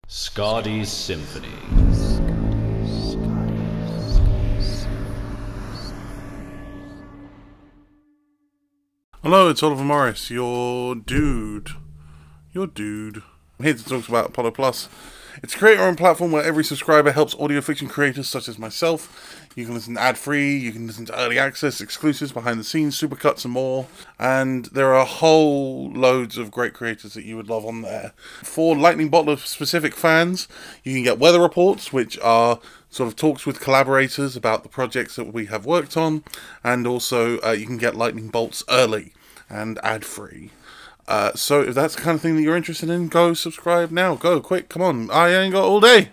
Scotty's Symphony. Hello, it's Oliver Morris, your dude. I'm here to talk about Apollo Plus. It's a creator-owned platform where every subscriber helps audio fiction creators such as myself. You can listen ad-free, you can listen to early access, exclusives, behind-the-scenes, supercuts, and more. And there are whole loads of great creators that you would love on there. For Lightning Bolt specific fans, you can get weather reports, which are sort of talks with collaborators about the projects that we have worked on. And also, you can get Lightning Bolts early and ad-free. So if that's the kind of thing that you're interested in, go subscribe now. Go, quick, come on. I ain't got all day.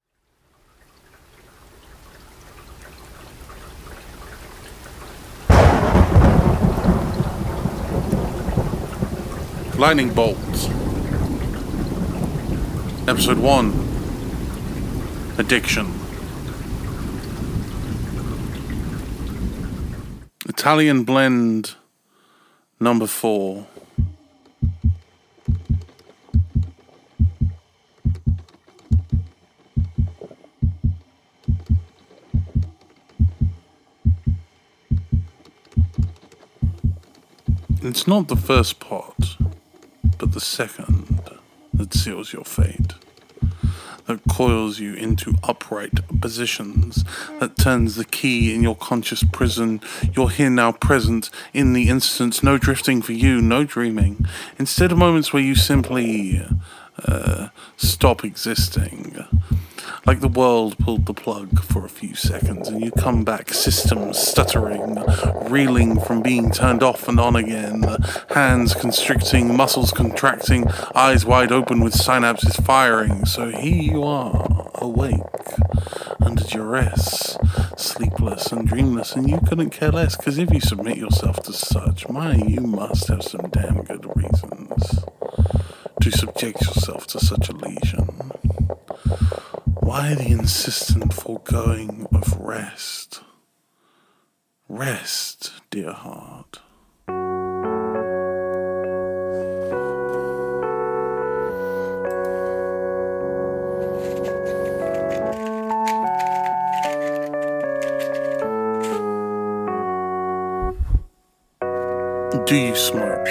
Lightning Bolt. Episode 1. Addiction. Italian Blend number 4. It's not the first pot, but the second that seals your fate, that coils you into upright positions, that turns the key in your conscious prison. You're here now, present in the instant, no drifting for you, no dreaming. Instead of moments where you simply stop existing, like the world pulled the plug for a few seconds and you come back, systems stuttering, reeling from being turned off and on again, hands constricting, muscles contracting, eyes wide open with synapses firing. So here you are, awake, under duress, sleepless and dreamless, and you couldn't care less, because if you submit yourself to such, you must have some damn good reasons to subject yourself to such a lesion. Why the insistent foregoing of rest? Rest, dear heart. Do you smoke?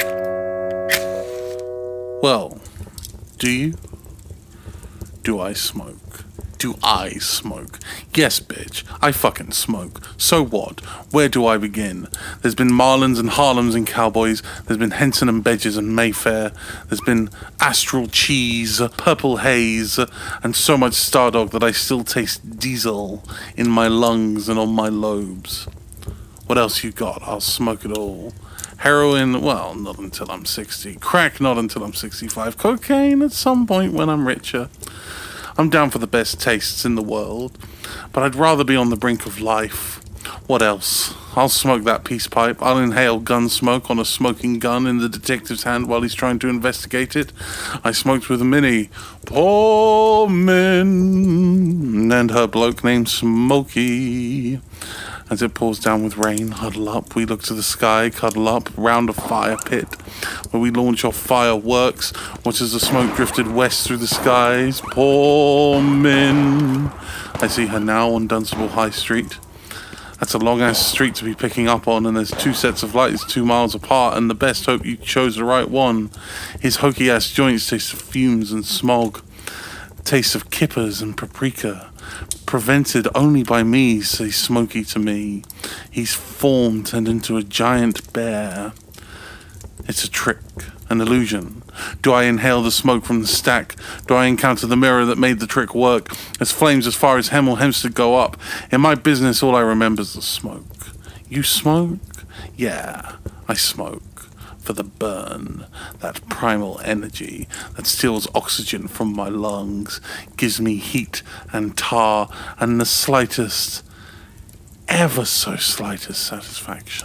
Well, do you? Do I smoke? Do I smoke? Yes, bitch, I fucking smoke. So what? Where do I begin? There's been Marlins and Harlems and Cowboys. There's been Henson and Bedges and Mayfair. There's been Astral Cheese, Purple Haze, and so much Stardog that I still taste diesel in my lungs and on my lobes. What else you got? I'll smoke it all. Heroin, well, not until I'm 60. Crack, not until I'm 65. Cocaine, at some point when I'm richer. I'm down for the best tastes in the world, but I'd rather be on the brink of life. What else? I'll smoke that peace pipe. I'll inhale gun smoke on a smoking gun in the detective's hand while he's trying to investigate it. I smoked with Minnie, poor Min, and her bloke named Smokey. As it pours down with rain, huddle up, we look to the sky, cuddle up, round a fire pit, where we launch off fireworks, watch as the smoke drifted west through the skies. Poor Min. I see her now on Dunstable High Street. That's a long-ass street to be picking up on, and there's 2 sets of lights 2 miles apart, and the best hope you chose the right one. His hokey-ass joints taste of fumes and smog, taste of kippers and paprika. Prevented only by me, say Smokey to me. He's formed turned into a giant bear. It's a trick, an illusion. Do I inhale the smoke from the stack? Do I encounter the mirror that made the trick work? As flames as far as Hemel Hempstead go up. In my business, all I remember is the smoke. You smoke? Yeah, I smoke. For the burn, that primal energy that steals oxygen from my lungs, gives me heat and tar and the slightest, ever so slightest satisfaction.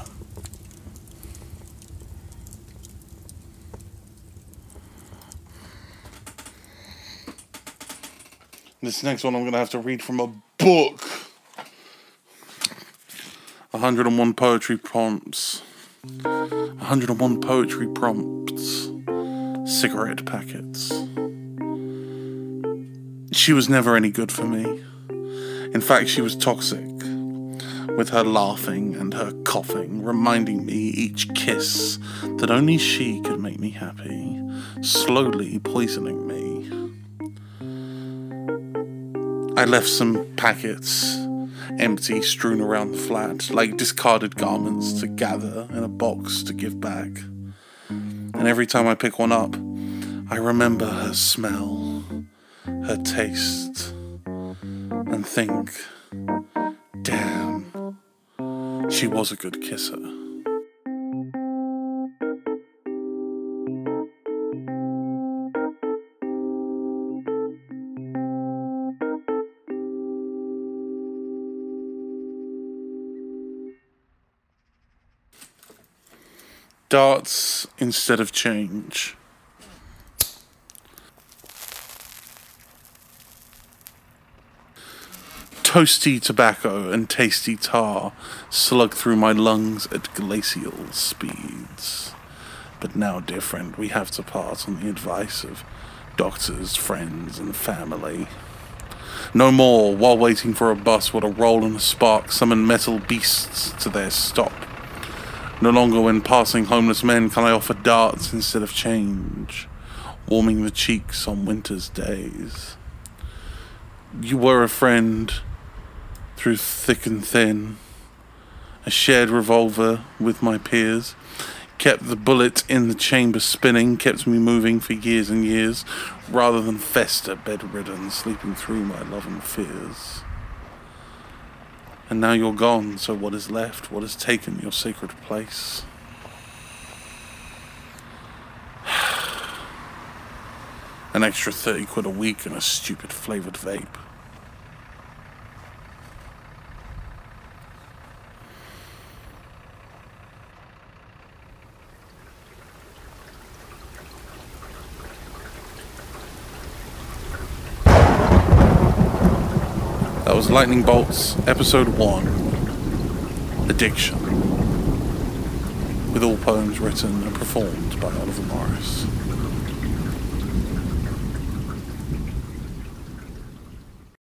This next one I'm going to have to read from a book. 101 Poetry Prompts. 101 poetry prompts. Cigarette packets. She was never any good for me. In fact, she was toxic, with her laughing and her coughing, reminding me each kiss that only she could make me happy, slowly poisoning me. I left some packets, empty, strewn around the flat, like discarded garments to gather in a box to give back. And every time I pick one up, I remember her smell, her taste, and think, damn, she was a good kisser. Darts instead of change. Toasty tobacco and tasty tar slug through my lungs at glacial speeds. But now different, we have to part on the advice of doctors, friends, and family. No more, while waiting for a bus, would a roll and a spark summon metal beasts to their stop. No longer when passing homeless men can I offer darts instead of change, warming the cheeks on winter's days. You were a friend through thick and thin, a shared revolver with my peers, kept the bullet in the chamber spinning, kept me moving for years and years, rather than fester bedridden, sleeping through my love and fears. And now you're gone, so what is left? What has taken your sacred place? An extra 30 quid a week and a stupid flavoured vape. That was Lightning Bolts, Episode 1, Addiction, with all poems written and performed by Oliver Morris.